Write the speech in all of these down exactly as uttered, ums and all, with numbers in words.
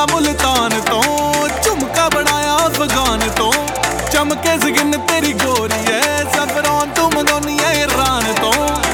मुल्तान तो झुमका बनाया अफगान तो चमके स्किन तेरी गोरी है सफरान तू मंगानी है ईरान तो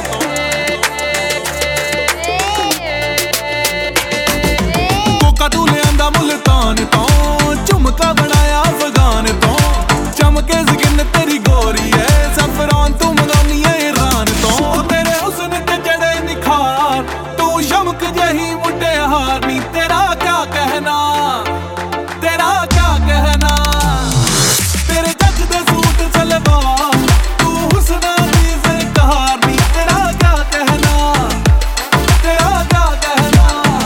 कोका तू लियांदा मुल्तान तो झुमका बनाया अफगान तो चमके स्किन तेरी गोरी है सफरान तू मंगानी है ईरान तो तेरे हुस्न ते जड़े निखार तू शमक जही मुंडे हार नी तेरा क्या कहना तेरा क्या कहना तेरे जग दे सूट सलवार तू हुस्ना दी ज़िंकार नी तेरा क्या कहना तेरा क्या कहना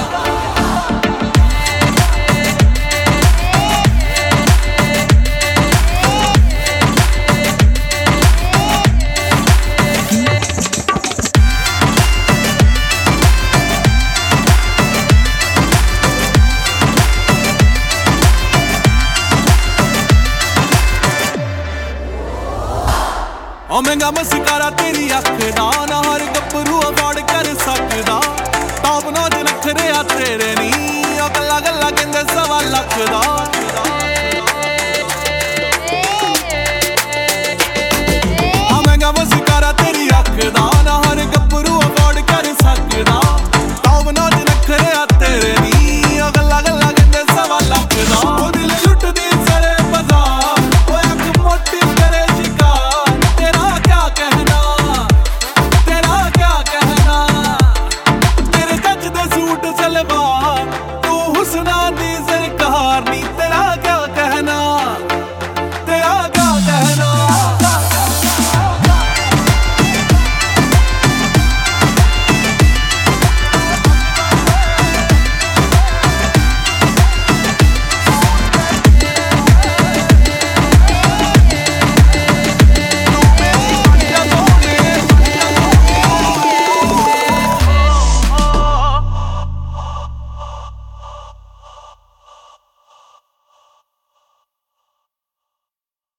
ओ महंगा मस्कारा तेरी अख दा ना हर गप्परू अवार्ड कर सकदा टॉप नॉच नखरे आ तेरे नी ओ गल्ला गल्ला कहंदे सवा लख दा